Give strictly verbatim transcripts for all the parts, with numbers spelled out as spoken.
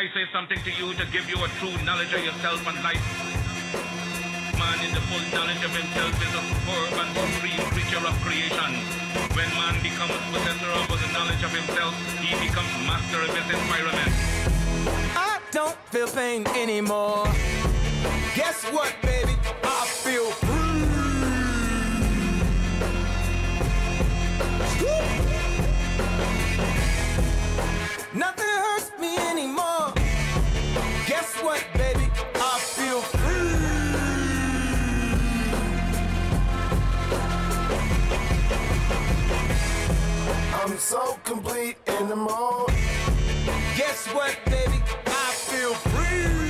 I say something to you to give you a true knowledge of yourself and life? Man in the full knowledge of himself is a superb and supreme creature of creation. When man becomes possessor of the knowledge of himself, he becomes master of his environment. I don't feel pain anymore. Guess what, baby? I feel free. Nothing hurts me anymore. Guess what, baby? I feel free. I'm so complete in the mode. Guess what, baby? I feel free.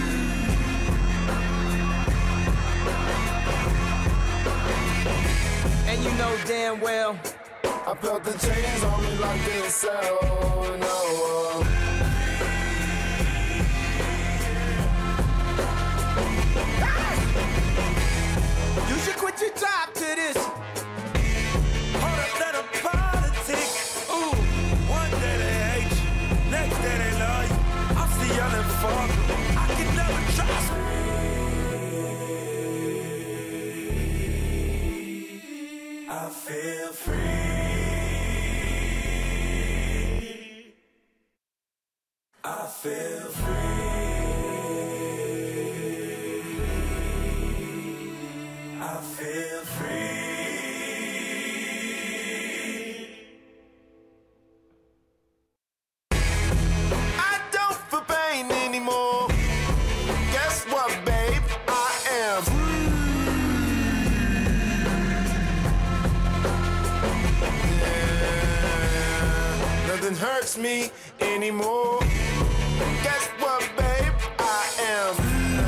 And you know damn well I felt the chains on me like this cell. No. You should quit your job to this. Hold up, let 'em politic. Ooh, one day they hate you, next day they love you. I'm still yelling fuck 'em. I can never trust me. I feel free. I feel free. I feel free. I don't feel pain anymore. Guess what, babe? I am free. Yeah. Nothing hurts me anymore. Guess what, babe? I am free.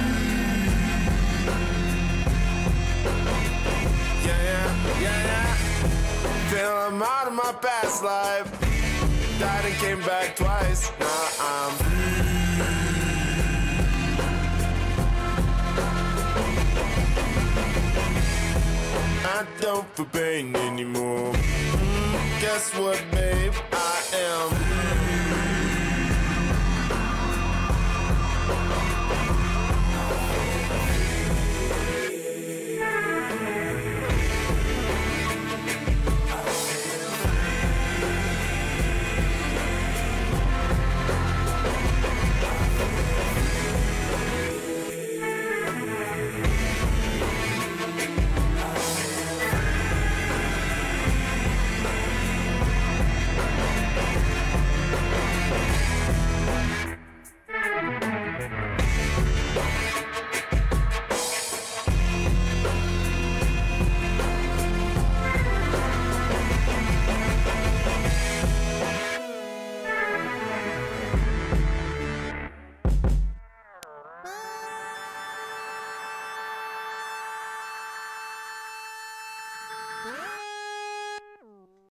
Yeah, yeah, yeah, yeah. Feel I'm out of my past life. Died and came back twice. Now I'm free. I don't feel pain anymore. Mm, guess what, babe? I am free.